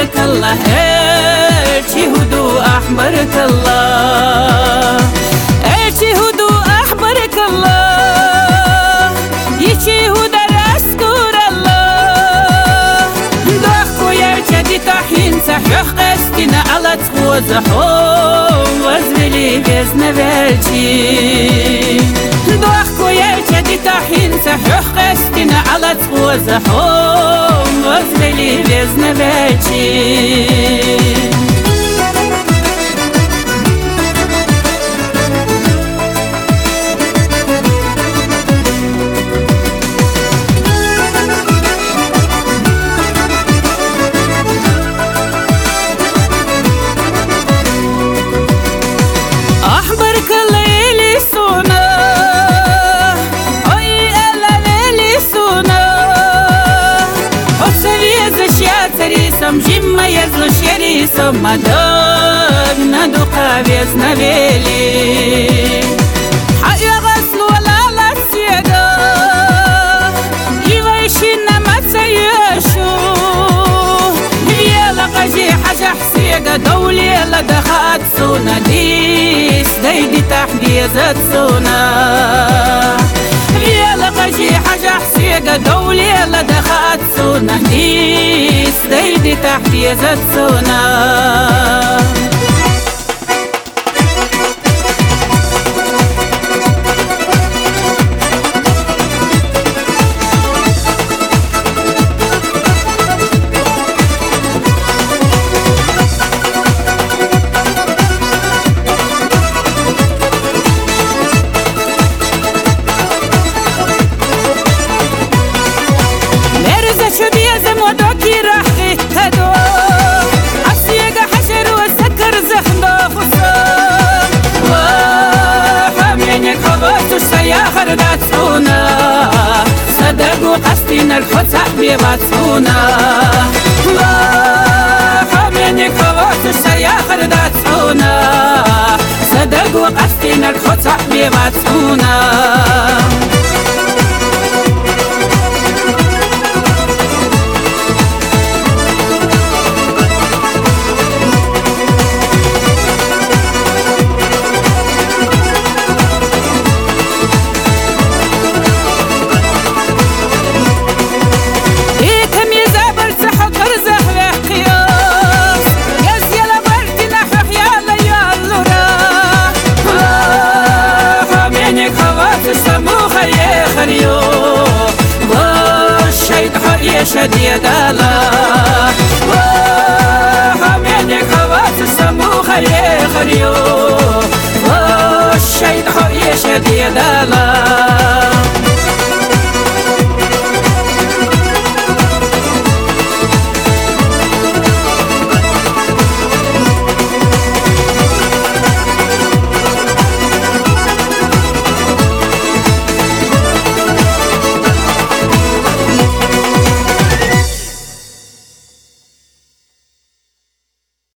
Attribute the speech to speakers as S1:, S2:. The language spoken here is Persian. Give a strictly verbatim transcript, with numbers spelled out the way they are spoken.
S1: الله elçi hudu ahbarak Allah elçi hudu ahbarak Allah yiçi huda raskur Allah dah koyar jadi tahin sahih qastina alat khuzhum wazvili vezne velçi dah koyar jadi tahin sahih qastina alat khuzhum wazvili vezne velçi Zimma yazlo sheri somadog na duqa vezna veli haya ghaslu wala la siega iwashina matsayashu yala qaji haja hsiega dawli la dakhat suna dis daydi tahdiyazat suna yala qaji haja hsiega dawli la dakhat suna dis ديدي تحت يزد سونا مرزا شو بيزم ودوكي راح تدو عسيقة حشر وسكر زخنا خصام وحامينك خبطوش سياخر داتسونا صدقوا قصدين الخطع بيباتسونا وحامينك خبطوش سياخر داتسونا صدقوا قصدين الخطع بيباتسونا شديد الله وحمينك هوات السموخ يخريو والشيط حي شديد الله